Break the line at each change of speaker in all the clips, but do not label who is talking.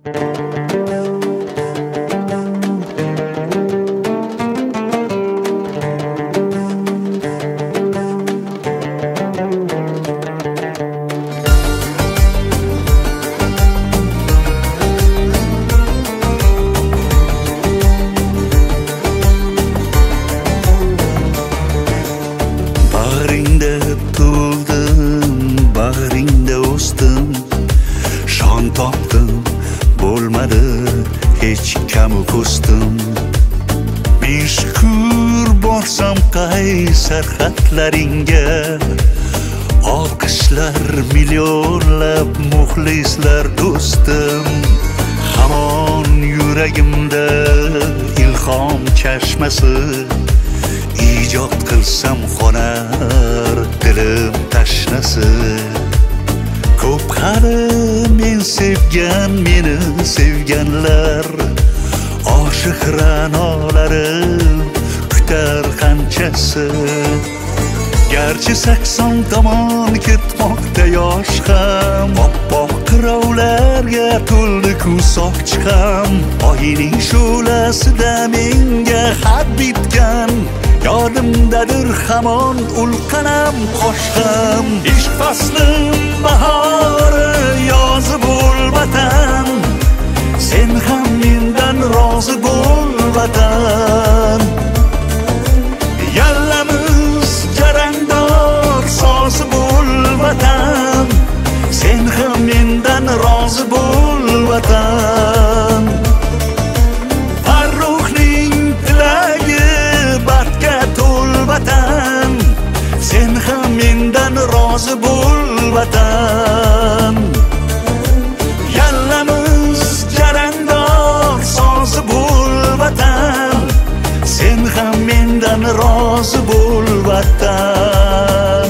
Bag'ringda o'sdim, shon topdim, bo'lmadi hech kamu ko'stim. Beshkur borsam qay sarhadlaringga, olqishlar millionlab muxlislar do'stim. Hamon yuragimda ilhom chashmasi, ijod qilsam xonar dilim tashnasi. Ko'p hali men sevgan, meni sevganlar, oshiq ra'nolarim kutar qanchasi. Garchi 80 tomon ketmoqda yosh ham, oppoq qirovlarga to'ldi-ku soqchi ham. Oyning shulasida menga xat bitgan, yodimdadir hamon ulqanam qo'shqam. Ishq faslim bahori yozi bo'l vatan, sen ham mendan rozi bo'l vatan. Yallamiz jarangdor sozi bo'l vatan, sen ham mendan rozi bo'l vatan. Farruxning tilagi baxtga to'l vatan, sen ham mendan rozi bo'l vatan. Yallamiz jarangdor sozi bo'l vatan, sen ham mendan rozi bo'l vatan.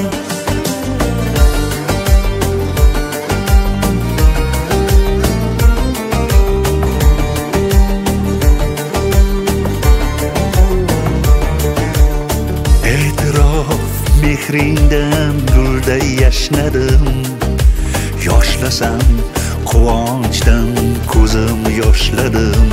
Mehringdan gulday yashnadim, yoshlasam quvonchdan ko'zim yoshladim.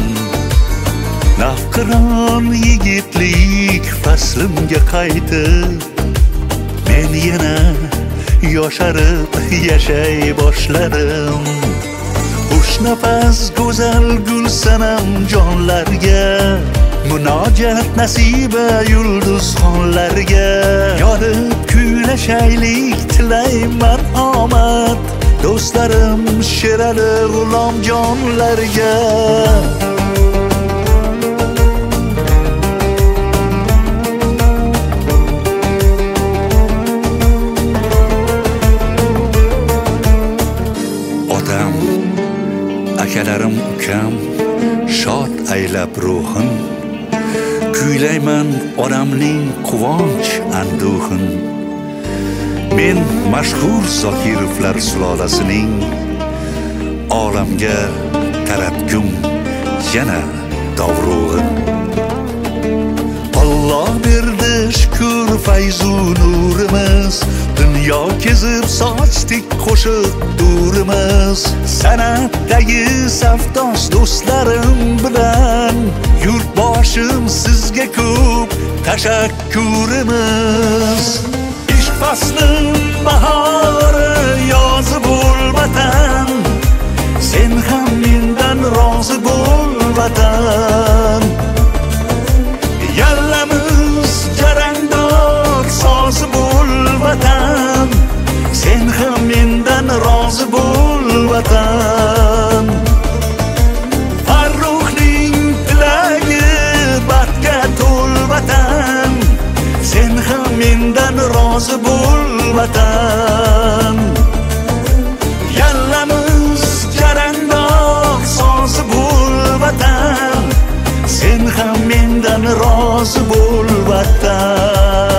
Nafqiron yigitlik faslimga qaytib, men yana yosharib yashay boshladim. Xushnafas go'zal gulsanam jonlarga, munojat nasiba yulduzxonlarga. Yodib kuylashaylik tilayman omad, do'stlarim Sherali G'ulomjonlarga. Otam, akalarim, ukam shod aylab ruhin, kuylayman onamning quvonch anduhin. Men mashhur Zokirovlar sulolasining olamga taratgum yana dovrug'in. Alloh berdi shukr fayzu nurimiz, dunyo kezib sochdik qo'shiq durimiz. San'atdagi safdosh do'stlarim bilan yurtboshim sizga ko'p tashakkurimiz. Ishq faslim bahori yozi bo'l vatan, sen ham mendan rozi bo'l vatan. Yallamiz jarangdor sozi bo'l vatan, sen ham mendan rozi bo'l vatan. Farruxning tilagi baxtga to'l vatan, sen ham mendan rozi bo'l vatan. Yallamiz jarangdor sozi bo'l vatan, sen ham mendan rozi bo'l vatan.